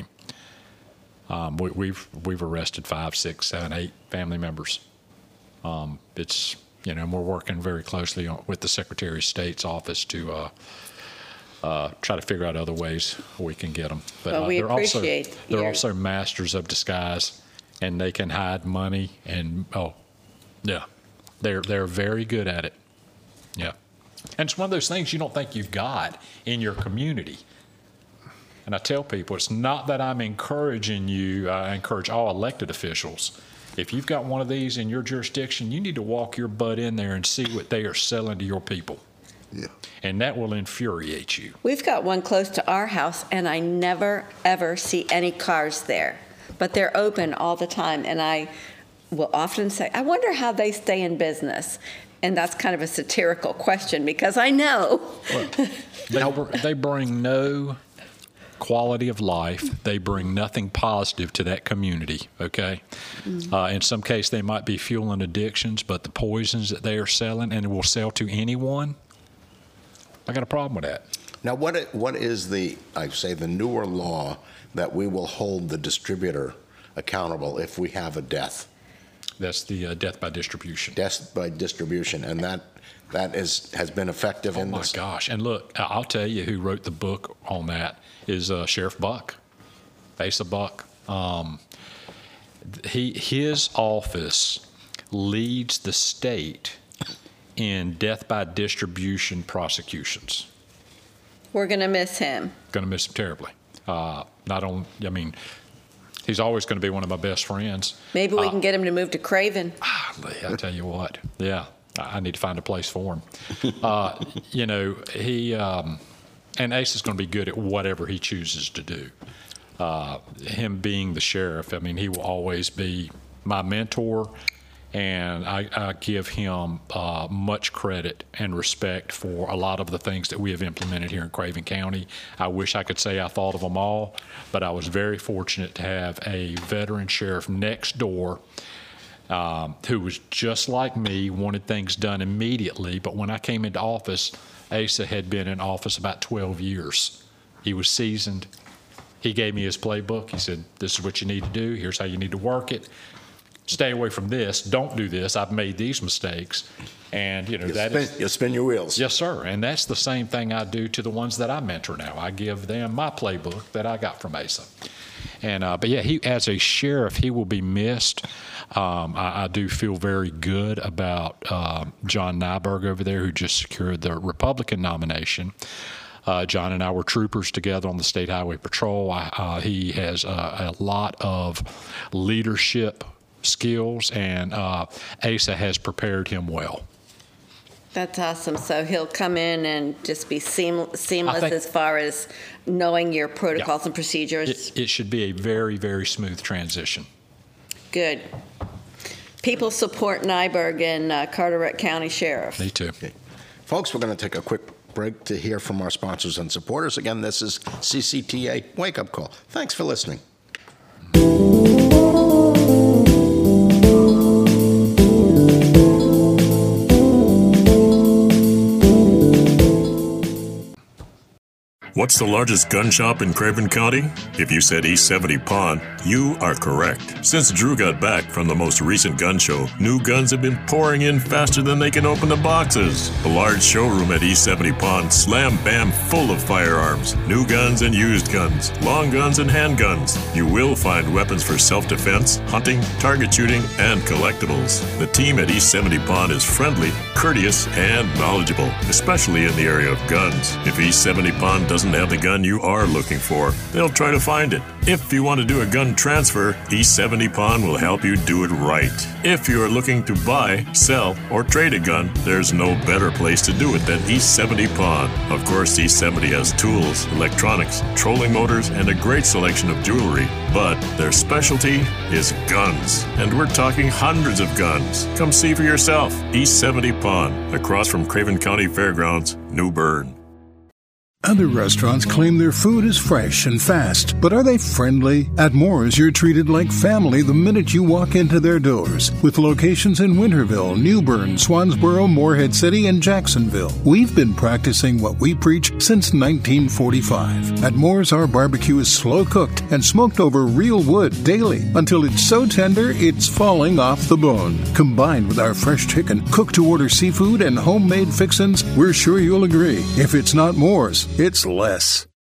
S4: We've arrested 5, 6, 7, 8 family members. It's and we're working very closely with the Secretary of State's office to try to figure out other ways we can get them. But
S3: well, we appreciate
S4: they're also masters of disguise. and they can hide money. And they're very good at it. Yeah, and it's one of those things you don't think you've got in your community. And I tell people, it's not that I'm encouraging you. I encourage all elected officials. If you've got one of these in your jurisdiction, you need to walk your butt in there and see what they are selling to your people.
S5: Yeah.
S4: And that will infuriate you.
S3: We've got one close to our house, and I never, ever see any cars there. But they're open all the time, and I will often say, I wonder how they stay in business. And that's kind of a satirical question, because I know.
S4: Well, they bring no quality of life. They bring nothing positive to that community, okay? In some case, they might be fueling addictions, but the poisons that they are selling and will sell to anyone, I got a problem with that.
S1: Now, what is the newer law that we will hold the distributor accountable if we have a death?
S4: That's the death by distribution.
S1: Death by distribution, and that has been effective in this. Oh, my
S4: gosh. And look, I'll tell you who wrote the book on that is Sheriff Buck, Asa Buck. His office leads the state in death by distribution prosecutions.
S3: We're going to miss him.
S4: Going to miss him terribly. He's always going to be one of my best friends.
S3: Maybe we can get him to move to Craven.
S4: I tell you what, yeah, I need to find a place for him. He and Ace is going to be good at whatever he chooses to do. Him being the sheriff, he will always be my mentor, and I give him much credit and respect for a lot of the things that we have implemented here in Craven County. I wish I could say I thought of them all, but I was very fortunate to have a veteran sheriff next door who was just like me, wanted things done immediately, but when I came into office, Asa had been in office about 12 years. He was seasoned. He gave me his playbook. He said, this is what you need to do. Here's how you need to work it. Stay away from this. Don't do this. I've made these mistakes. And,
S1: you spin your wheels.
S4: Yes, sir. And that's the same thing I do to the ones that I mentor now. I give them my playbook that I got from Asa. And, he, as a sheriff, he will be missed. I do feel very good about John Nyberg over there, who just secured the Republican nomination. John and I were troopers together on the State Highway Patrol. He has a lot of leadership skills, and Asa has prepared him well.
S3: That's awesome. So he'll come in and just be seamless as far as knowing your protocols and procedures.
S4: It should be a very, very smooth transition.
S3: Good. People support Nyberg and Carteret County Sheriff.
S4: Me too.
S1: Okay. Folks, we're going to take a quick break to hear from our sponsors and supporters. Again, this is CCTA Wake Up Call. Thanks for listening.
S11: What's the largest gun shop in Craven County? If you said East 70 Pawn, you are correct. Since Drew got back from the most recent gun show, new guns have been pouring in faster than they can open the boxes. A large showroom at East 70 Pawn, slam bam full of firearms, new guns and used guns, long guns and handguns. You will find weapons for self-defense, hunting, target shooting, and collectibles. The team at East 70 Pawn is friendly, courteous, and knowledgeable, especially in the area of guns. If East 70 Pawn doesn't have the gun you are looking for, they'll try to find it. If you want to do a gun transfer, East 70 Pawn will help you do it right. If you are looking to buy, sell, or trade a gun, there's no better place to do it than East 70 Pawn. Of course, East 70 has tools, electronics, trolling motors, and a great selection of jewelry. But their specialty is guns. And we're talking hundreds of guns. Come see for yourself. East 70 Pawn, across from Craven County Fairgrounds, New Bern.
S9: Other restaurants claim their food is fresh and fast, but are they friendly? At Moore's, you're treated like family the minute you walk into their doors. With locations in Winterville, New Bern, Swansboro, Morehead City, and Jacksonville. We've been practicing what we preach since 1945. At Moore's, our barbecue is slow-cooked and smoked over real wood daily until it's so tender it's falling off the bone. Combined with our fresh chicken, cooked-to-order seafood, and homemade fixins, we're sure you'll agree. If it's not Moore's, it's less.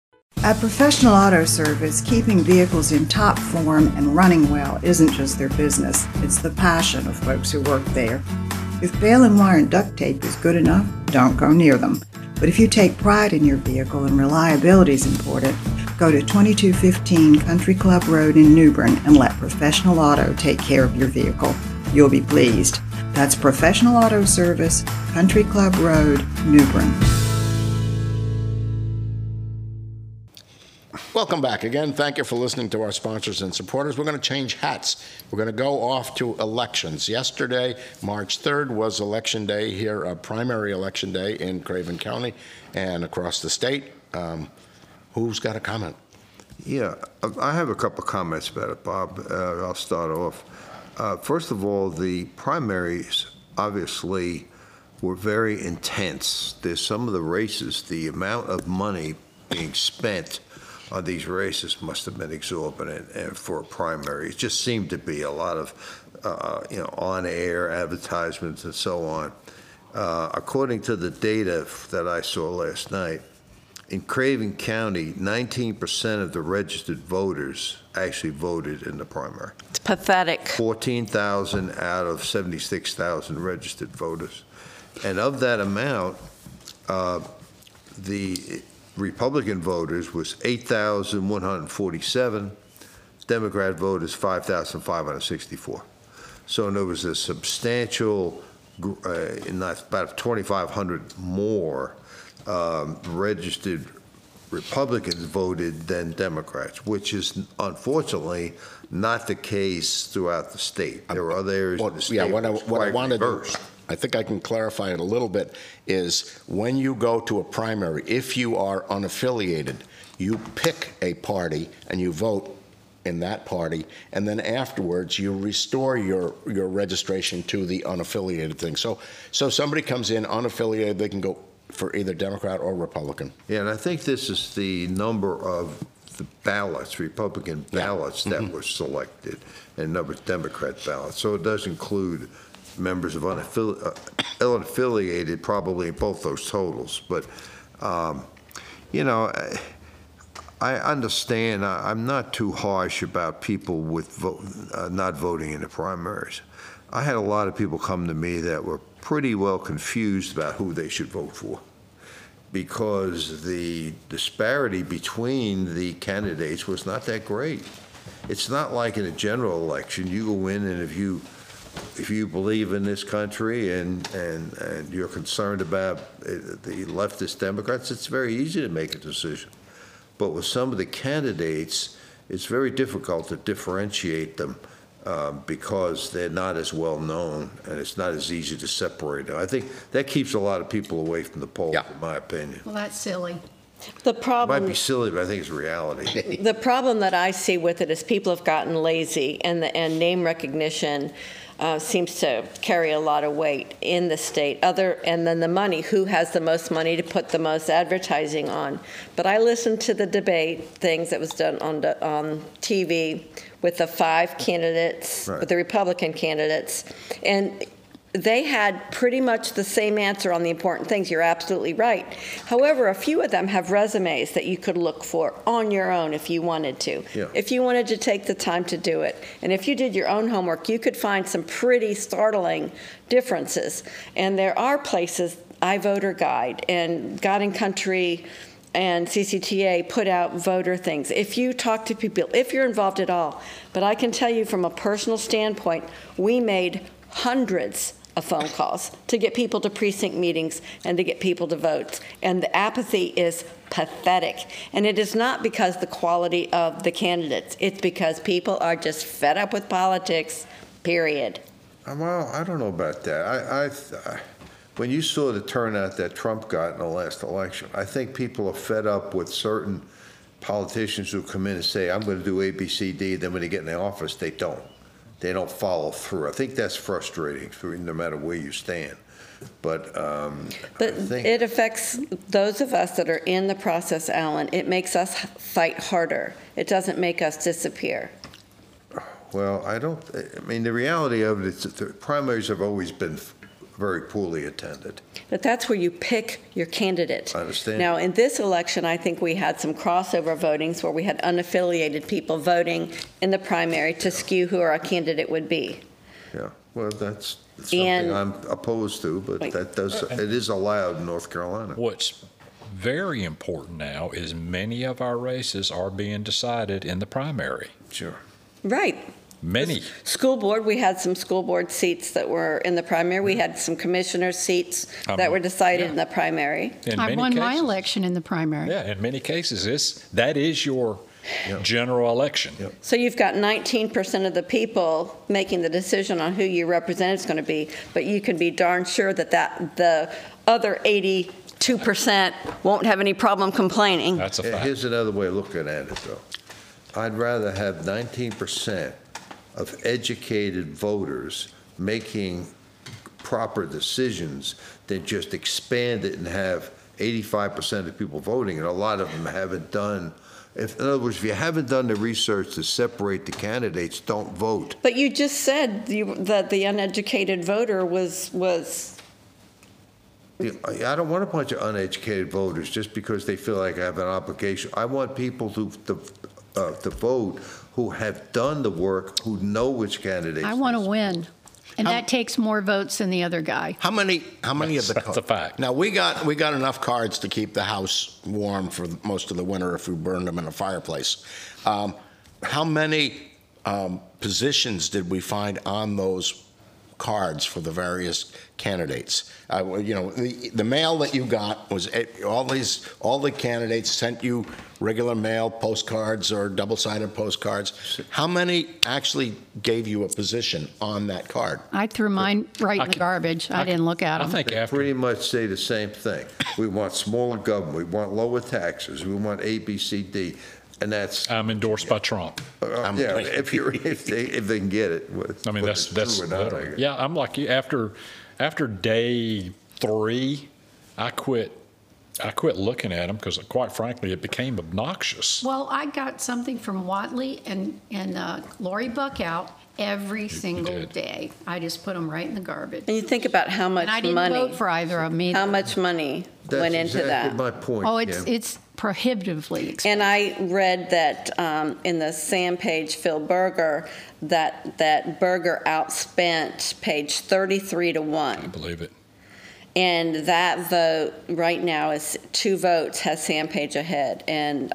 S7: At Professional Auto Service, keeping vehicles in top form and running well isn't just their business, it's the passion of folks who work there. If baling and wire and duct tape is good enough, don't go near them. But if you take pride in your vehicle and reliability is important, go to 2215 Country Club Road in New Bern and let Professional Auto take care of your vehicle. You'll be pleased. That's Professional Auto Service, Country Club Road, New Bern.
S1: Welcome back again. Thank you for listening to our sponsors and supporters. We're going to change hats. We're going to go off to elections. Yesterday, March 3rd, was election day here, a primary election day in Craven County and across the state. Who's got a comment?
S5: Yeah, I have a couple of comments about it, Bob. I'll start off. First of all, the primaries obviously were very intense. There's some of the races, the amount of money being spent on these races must have been exorbitant, and for a primary, it just seemed to be a lot of, on-air advertisements and so on. According to the data that I saw last night, in Craven County, 19% of the registered voters actually voted in the primary.
S3: It's pathetic.
S5: 14,000 out of 76,000 registered voters. And of that amount, the Republican voters was 8,147, Democrat voters 5,564. So there was a substantial, about 2,500 more registered Republicans voted than Democrats, which is unfortunately not the case throughout the state. There are other areas of the state
S1: what I wanted
S5: reversed.
S1: I think I can clarify it a little bit, is when you go to a primary, if you are unaffiliated, you pick a party and you vote in that party, and then afterwards you restore your registration to the unaffiliated thing. So somebody comes in unaffiliated, they can go for either Democrat or Republican.
S5: Yeah, and I think this is the number of the ballots, Republican ballots that were selected, and number of Democrat ballots. So it does include members of unaffiliated, probably in both those totals. But, I understand. I'm not too harsh about people with not voting in the primaries. I had a lot of people come to me that were pretty well confused about who they should vote for, because the disparity between the candidates was not that great. It's not like in a general election. You go in, and if you believe in this country and you're concerned about the leftist Democrats, it's very easy to make a decision. But with some of the candidates, it's very difficult to differentiate them because they're not as well known, and it's not as easy to separate them. I think that keeps a lot of people away from the polls, in my opinion.
S2: Well, that's silly.
S3: The
S5: It
S3: problem,
S5: might be silly, but I think it's reality.
S3: the problem that I see with it is people have gotten lazy, and name recognition seems to carry a lot of weight in the state. And then the money, who has the most money to put the most advertising on. But I listened to the debate things that was done on TV with the 5 candidates, with the Republican candidates, and they had pretty much the same answer on the important things. You're absolutely right. However, a few of them have resumes that you could look for on your own if you wanted to.
S5: Yeah.
S3: If you wanted to take the time to do it. And if you did your own homework, you could find some pretty startling differences. And there are places, iVoter Guide and God and Country and CCTA put out voter things. If you talk to people, if you're involved at all, but I can tell you from a personal standpoint, we made hundreds of phone calls to get people to precinct meetings and to get people to vote. And the apathy is pathetic. And it is not because the quality of the candidates. It's because people are just fed up with politics, period.
S5: Well, I don't know about that. When you saw the turnout that Trump got in the last election, I think people are fed up with certain politicians who come in and say, I'm going to do A, B, C, D, then when they get in the office, they don't. They don't follow through. I think that's frustrating, no matter where you stand. But
S3: it affects those of us that are in the process, Alan. It makes us fight harder. It doesn't make us disappear.
S5: Well, I mean, the reality of it is that the primaries have always been very poorly attended.
S3: But that's where you pick your candidate.
S5: I understand.
S3: Now, in this election, I think we had some crossover votings where we had unaffiliated people voting in the primary to skew who our candidate would be.
S5: Yeah, well, that's something I'm opposed to, but it is allowed in North Carolina.
S4: What's very important now is many of our races are being decided in the primary.
S5: Sure.
S3: Right.
S4: Many.
S3: School board, we had some school board seats that were in the primary. We had some commissioner seats that were decided in the primary.
S2: I won my election in the primary.
S4: Yeah, in many cases, that is your general election.
S5: Yep.
S3: So you've got 19% of the people making the decision on who your representative is going to be, but you can be darn sure that the other 82% won't have any problem complaining.
S4: That's a fact.
S5: Here's another way of looking at it, though. I'd rather have 19% of educated voters making proper decisions than just expand it and have 85% of people voting, and a lot of them haven't done. In other words, if you haven't done the research to separate the candidates, don't vote.
S3: But you just said that the uneducated voter was.
S5: I don't want a bunch of uneducated voters just because they feel like I have an obligation. I want people to vote who have done the work, who know which candidates.
S2: I want to win. And that takes more votes than the other guy.
S1: How many of the
S4: That's a fact.
S1: Now we got enough cards to keep the house warm for most of the winter if we burned them in a fireplace. How many positions did we find on those cards for the various candidates? The mail that you got was all the candidates sent you regular mail, postcards or double-sided postcards. How many actually gave you a position on that card?
S2: I threw mine right in the garbage. I didn't look at them.
S4: I think
S5: They pretty much say the same thing. We want smaller government. We want lower taxes. We want A, B, C, D. And that's
S4: I'm endorsed by Trump.
S5: if they can get it.
S4: I mean, that's
S5: true or not, I guess.
S4: yeah. I'm like you. After day 3, I quit looking at them because, quite frankly, it became obnoxious.
S2: Well, I got something from Watley and Lori Buckout every single day. I just put them right in the garbage.
S3: And you think about how much
S2: And I didn't
S3: money.
S2: vote for either of them either.
S3: How much money
S5: That's
S3: went into
S5: exactly
S3: that?
S5: my point.
S2: Oh,
S5: Kim.
S2: it's prohibitively expensive.
S3: And I read that in the Sam Page Phil Berger that Berger outspent Page 33 to 1.
S4: I believe it.
S3: And that vote right now is 2 votes has Sam Page ahead. And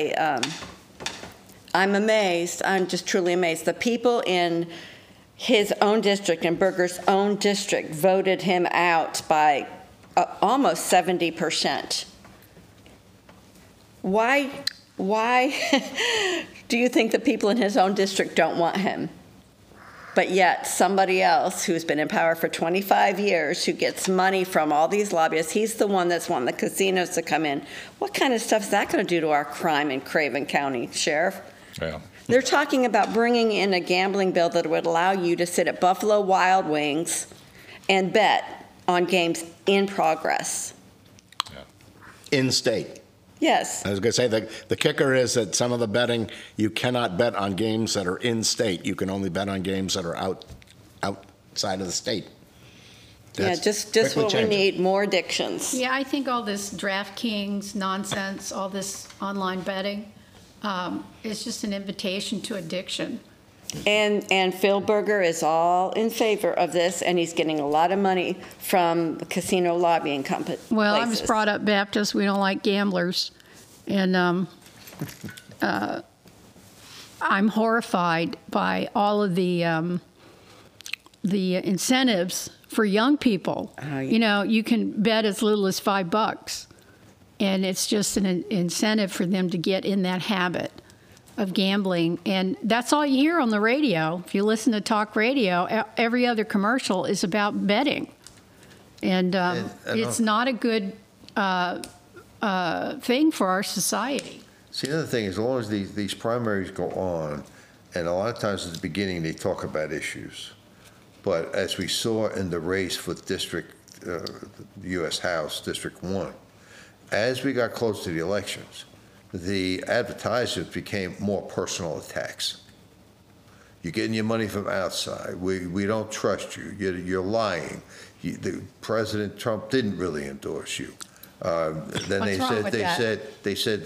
S3: I'm amazed. I'm just truly amazed. The people in his own district and Berger's own district voted him out by almost 70%. Why do you think the people in his own district don't want him? But yet somebody else who's been in power for 25 years, who gets money from all these lobbyists, he's the one that's wanting the casinos to come in. What kind of stuff is that going to do to our crime in Craven County, Sheriff?
S4: Yeah.
S3: They're talking about bringing in a gambling bill that would allow you to sit at Buffalo Wild Wings and bet on games in progress.
S1: In state.
S3: Yes.
S1: I was going to say, the kicker is that some of the betting, you cannot bet on games that are in state. You can only bet on games that are outside of the state. That's
S3: just
S1: quickly
S3: what we
S1: changing.
S3: need, more addictions.
S2: Yeah, I think all this DraftKings nonsense, all this online betting, is just an invitation to addiction.
S3: And Phil Berger is all in favor of this, and he's getting a lot of money from casino lobbying companies.
S2: Well, I was brought up Baptist. We don't like gamblers. And I'm horrified by all of the incentives for young people.
S3: Oh, yeah.
S2: You know, you can bet as little as $5, and it's just an incentive for them to get in that habit of gambling. And that's all you hear on the radio. If you listen to talk radio, every other commercial is about betting. And it's not a good thing for our society.
S5: See, the other thing is, as long as these primaries go on, and a lot of times at the beginning they talk about issues, but as we saw in the race for U.S. House District 1, as we got close to the elections, the advertisements became more personal attacks. You're getting your money from outside. We don't trust you. You're lying. President Trump didn't really endorse you. Then they said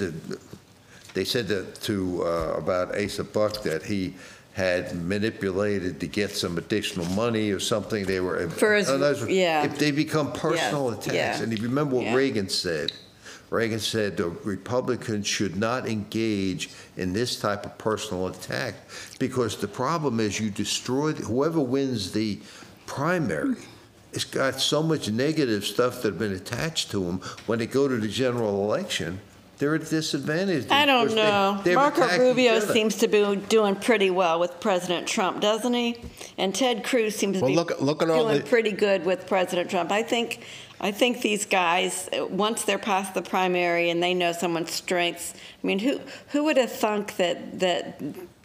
S5: that to about Asa Buck that he had manipulated to get some additional money or something. They were if they become personal attacks. And if you remember what Reagan said. Reagan said the Republicans should not engage in this type of personal attack because the problem is you destroy whoever wins the primary. It's got so much negative stuff that have been attached to them. When they go to the general election, they're at a disadvantage.
S3: I don't know. Marco Rubio seems to be doing pretty well with President Trump, doesn't he? And Ted Cruz seems to be doing pretty good with President Trump. I think these guys, once they're past the primary and they know someone's strengths, I mean, who would have thunk that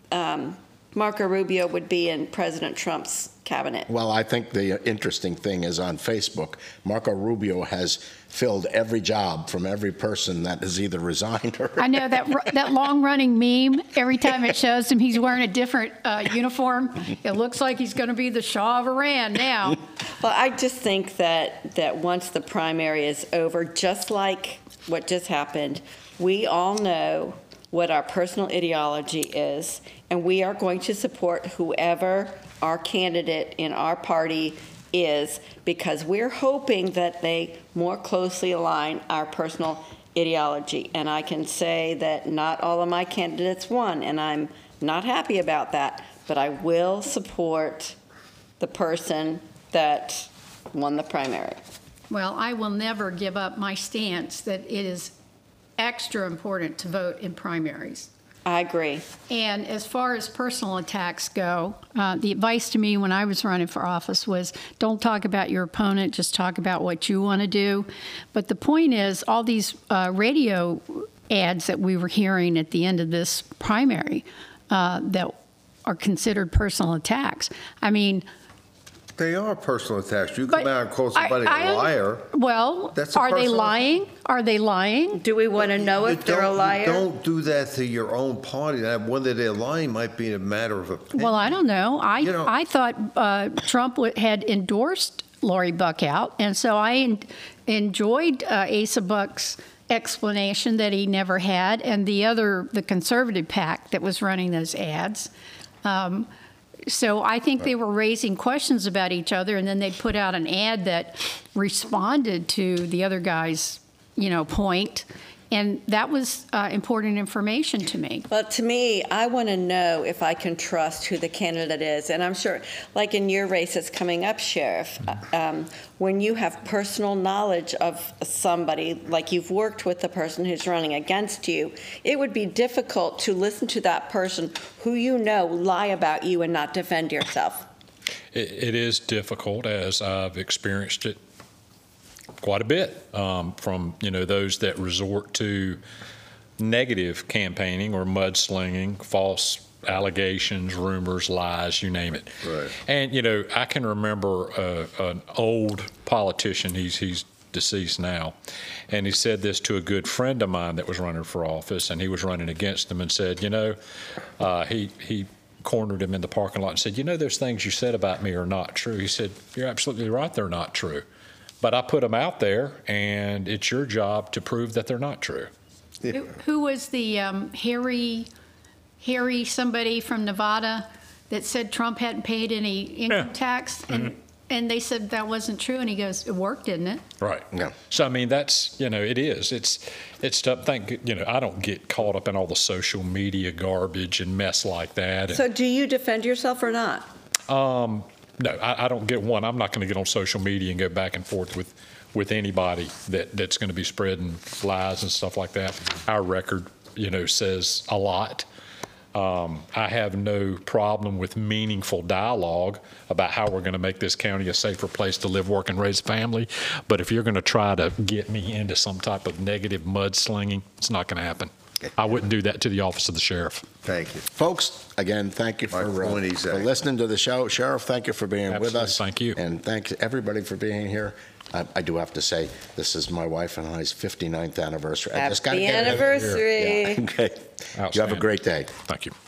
S3: Marco Rubio would be in President Trump's cabinet?
S1: Well, I think the interesting thing is on Facebook, Marco Rubio has filled every job from every person that has either resigned or...
S2: I know that long-running meme, every time it shows him, he's wearing a different uniform. It looks like he's going to be the Shah of Iran now.
S3: Well, I just think that once the primary is over, just like what just happened, we all know what our personal ideology is, and we are going to support whoever our candidate in our party is, because we're hoping that they more closely align our personal ideology. And I can say that not all of my candidates won, and I'm not happy about that, but I will support the person that won the primary.
S2: Well, I will never give up my stance that it is extra important to vote in primaries.
S3: I agree.
S2: And as far as personal attacks go, the advice to me when I was running for office was don't talk about your opponent, just talk about what you want to do. But the point is, all these radio ads that we were hearing at the end of this primary that are considered personal attacks. I mean,
S5: they are personal attacks. You come out and call somebody a liar.
S2: Well, are they lying? Are they lying?
S3: Do we want to know if they're a liar?
S5: Don't do that to your own party. Whether they're lying might be a matter of opinion.
S2: Well, I don't know. I thought Trump had endorsed Lori Buckout, and so I enjoyed Asa Buck's explanation that he never had, and the conservative PAC that was running those ads. So I think they were raising questions about each other, and then they put out an ad that responded to the other guy's, point. And that was important information to me.
S3: Well, to me, I want to know if I can trust who the candidate is. And I'm sure, like in your race that's coming up, Sheriff, when you have personal knowledge of somebody, like you've worked with the person who's running against you, it would be difficult to listen to that person who lie about you and not defend yourself.
S4: It is difficult, as I've experienced it quite a bit from those that resort to negative campaigning or mudslinging, false allegations, rumors, lies, you name it.
S5: Right.
S4: And I can remember an old politician. He's deceased now, and he said this to a good friend of mine that was running for office, and he was running against him, and said, he cornered him in the parking lot and said, those things you said about me are not true. He said, you're absolutely right, they're not true. But I put them out there, and it's your job to prove that they're not true.
S5: Yeah.
S2: Who was the Harry somebody from Nevada that said Trump hadn't paid any income tax? And they said that wasn't true, and he goes, it worked, didn't it?
S4: Right.
S1: Yeah.
S4: So, I mean, that's, it is. It's tough. I don't get caught up in all the social media garbage and mess like that.
S3: So do you defend yourself or not?
S4: No, I don't get one. I'm not going to get on social media and go back and forth with anybody that's going to be spreading lies and stuff like that. Our record, says a lot. I have no problem with meaningful dialogue about how we're going to make this county a safer place to live, work, and raise a family. But if you're going to try to get me into some type of negative mudslinging, it's not going to happen. I wouldn't do that to the office of the sheriff.
S5: Thank you.
S1: Folks, again, thank you for listening to the show. Sheriff, thank you for being with us.
S4: Thank you.
S1: And thanks everybody for being here. I do have to say, this is my wife and I's 59th anniversary.
S3: Happy anniversary.
S1: Yeah. Okay. You have a great day.
S4: Thank you.